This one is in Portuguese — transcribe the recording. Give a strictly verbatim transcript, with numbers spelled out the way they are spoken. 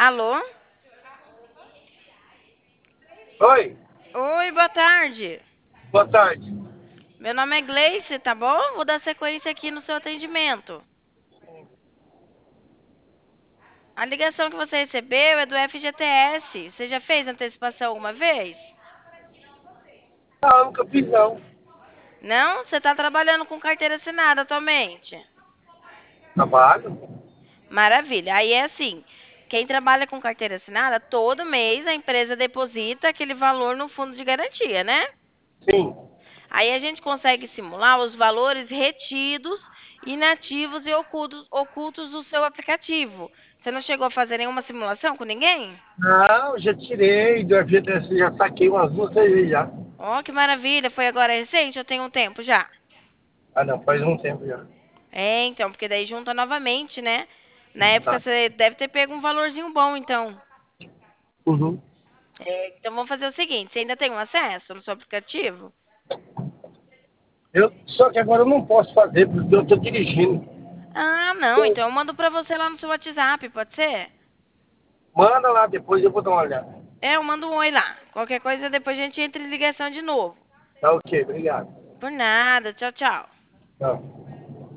Alô? Oi, Oi, boa tarde. boa tarde. Meu nome é Gleice, tá bom? Vou dar sequência aqui no seu atendimento. A ligação que você recebeu é do F G T S. Você já fez antecipação alguma vez? Não, nunca fiz não. Não? Você está trabalhando com carteira assinada atualmente? Trabalho? Maravilha. Aí é assim, quem trabalha com carteira assinada, todo mês a empresa deposita aquele valor no fundo de garantia, né? Sim. Aí a gente consegue simular os valores retidos, inativos e ocultos, ocultos do seu aplicativo. Você não chegou a fazer nenhuma simulação com ninguém? Não, já tirei do F G T S, já saquei umas duas, três vezes já. Oh, que maravilha. Foi agora recente? Eu tenho um tempo já. Ah, não, faz um tempo já. É, então, porque daí junta novamente, né? Na época Tá. você deve ter pego um valorzinho bom, então. Uhum. É, então vamos fazer o seguinte: você ainda tem um acesso no seu aplicativo? Eu, só que agora eu não posso fazer, porque eu tô dirigindo. Ah, não. Então eu mando pra você lá no seu WhatsApp, pode ser? Manda lá, depois eu vou dar uma olhada. É, eu mando um oi lá. Qualquer coisa depois a gente entra em ligação de novo. Tá ok, obrigado. Por nada. Tchau, tchau. Tchau.